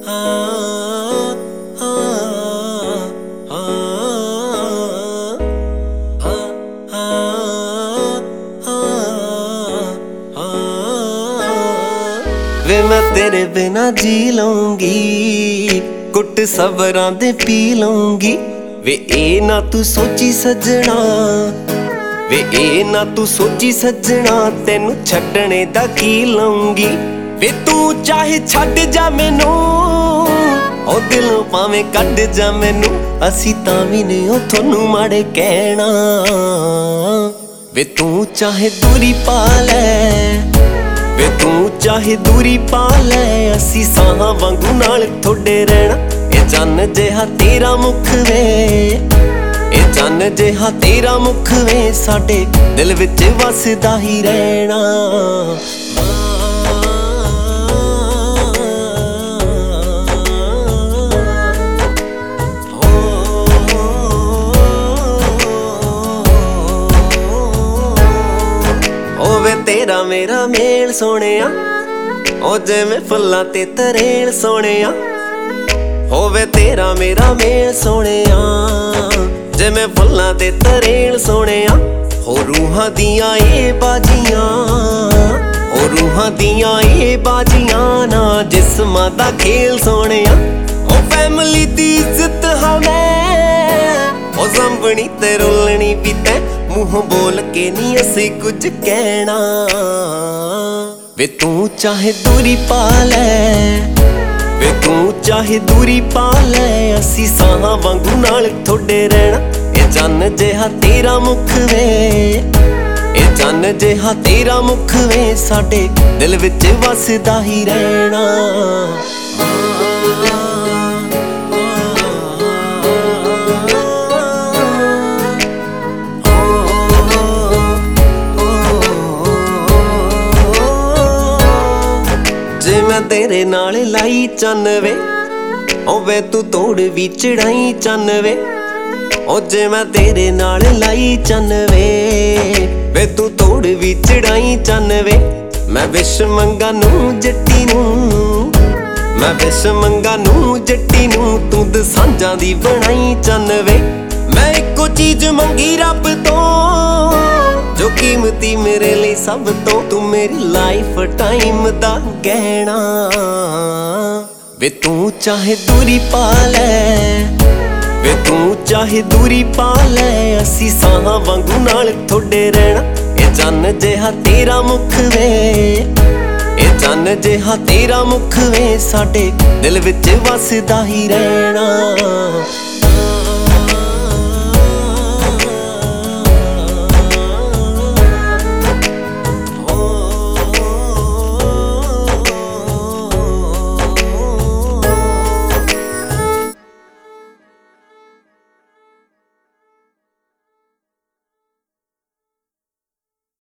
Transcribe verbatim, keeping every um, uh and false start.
वे मैं तेरे बिना जी लूंगी, कुट सबरां दे पी लूंगी। वे ए ना तू सोची सजना, वे ए ना तू सोची सजना, तेनू छड्डने दा की लूंगी। वे तू चाहे छड्ड जा मैनू, ओ दिलों भावें कढ जा मैनू, असी तां वी नहीं ओ थोनू माड़े कहना। वे तू चाहे दूरी पा लै, वे तू चाहे दूरी पा लै, असी साह वांगू नाल थोड़े रहना। ए चन्न जिहा तेरा मुख वे, ए चन्न जिहा तेरा मुख वे, साडे दिल विच वसदा ही रहना। तेरा मेरा मेल सोहणिया, ओ जिवें फुल्लां ते तरेल सोहणिया। होवे तेरा मेरा मेल सोहणिया, जिवें फुल्लां ते तरेल सोहणिया। हो रूहां दियां ए बाजियां, हो रूहां दियां ए बाजियां, ना जिस्मां दा खेल सोहणिया। ओ फैमिली दी इज्जत हां मैं, ओ संभणी ते रुलनी भी तैं, मुँह बोल के नी असी कुछ कहना। वे तू चाहे दूरी पा लै, वे तू चाहे दूरी पा लै, असी साह वांगू नाल थोड़े रहना। ए चन्न जिहा तेरा मुख वे, ए चन्न जिहा तेरा मुख वे, साडे दिल विच वसदा ही रहना। जे मैं तेरे नाल लाई चन्न वे, ओ वे तू तोड़ भी चढ़ाई चन्न वे। ओ जे मैं तेरे नाल लाई चन्न वे, वे तू तोड़ भी चढ़ाई चन्न वे। मैं विश मंगा नू जट्टी नू, मैं विश मंगा नू जट्टी नू, तू दसांझां दी बनाई चन्न वे। मैं इक्को चीज मंगी रब तो, जो कीमती मेरे लिए सब तो, तू मेरी लाइफ टाइम दा गहना। वे तू चाहे दूरी पा लै, वे तू चाहे दूरी पा लै, असी साह वांगू नाल थोड़े रहना। ए चन्न जिहा तेरा मुख वे, ए चन्न जिहा तेरा मुख वे, साडे दिल विच वसदा ही रहना।